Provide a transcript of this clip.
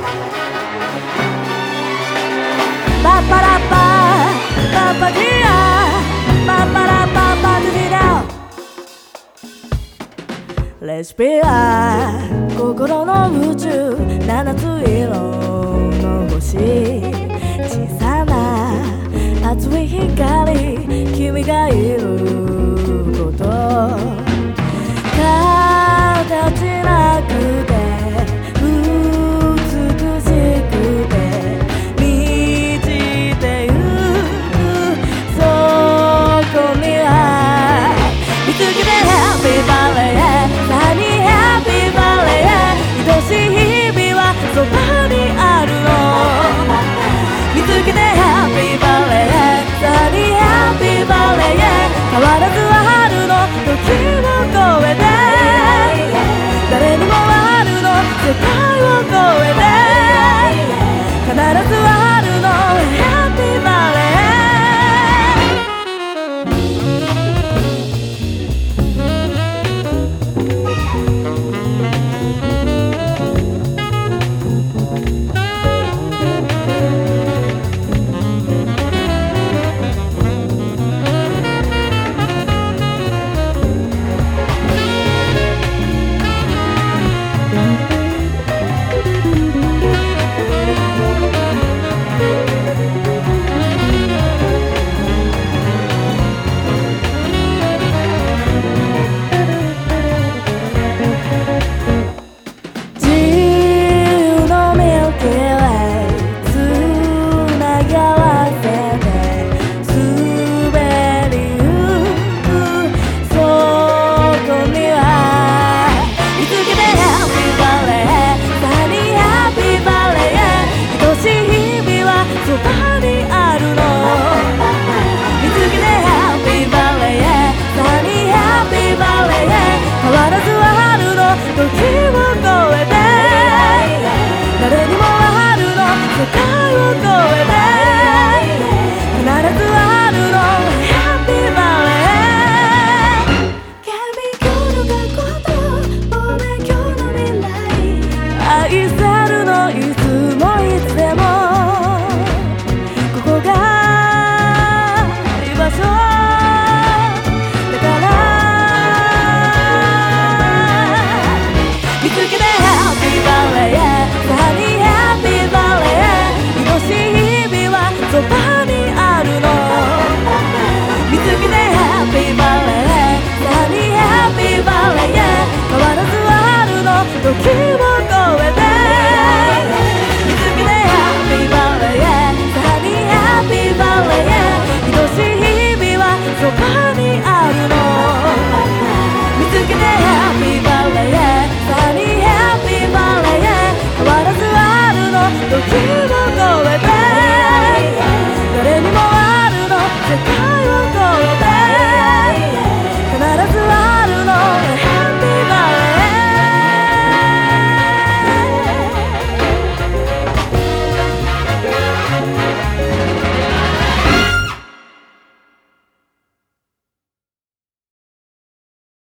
パパラパパパディアパパラパパディダレシピは心の宇宙七つ色の星小さな熱い光君がいること形なくて美しくて満ちてゆくそこには見つけて Happy Valley さに Happy Valley 愛しい日々はそば